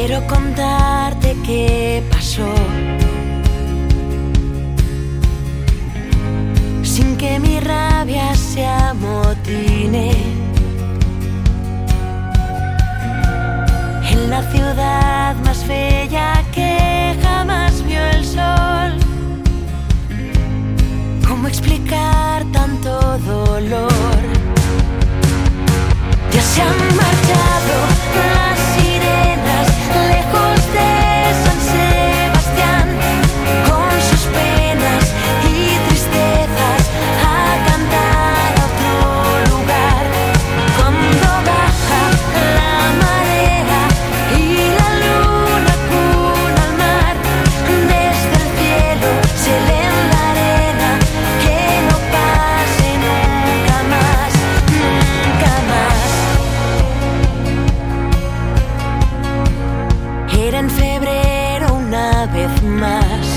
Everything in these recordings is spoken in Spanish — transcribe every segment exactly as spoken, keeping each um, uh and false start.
Quiero contarte qué pasó, sin que mi rabia se amotine. En la ciudad más bella que jamás vio el sol, ¿cómo explicar tanto dolor? Ya se han marchado las sirenas lejos de San Sebastián, con sus penas y tristezas a cantar a otro lugar. Cuando baja la marea y la luna cuna al mar, desde el cielo se lee en la arena que no pase nunca más, nunca más. Era en febrero una vez más.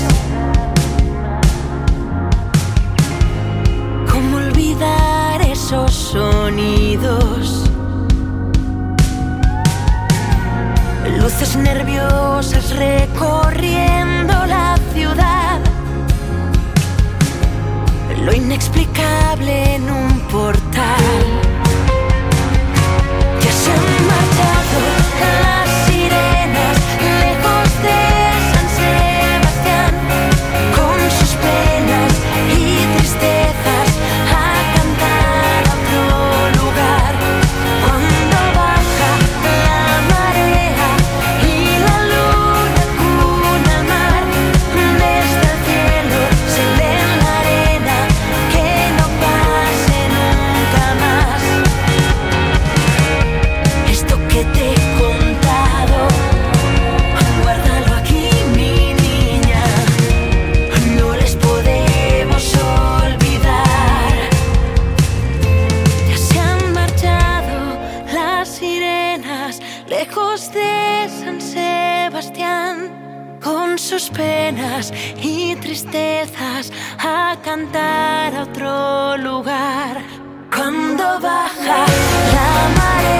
¿Cómo olvidar esos sonidos? Luces nerviosas recorriendo la ciudad, lo inexplicable en un portal. Ya se han marchado las sirenas lejos de San Sebastián, con sus penas y tristezas a cantar a otro lugar. Cuando baja la marea y la luna cuna al mar, desde el cielo se lee en la arena que no pase nunca más. Esto que te he contado, guárdalo aquí, mi niña, no les podemos olvidar. Ya se han marchado las sirenas lejos de San Sebastián, con sus penas y tristezas a cantar a otro lugar. Cuando baja la marea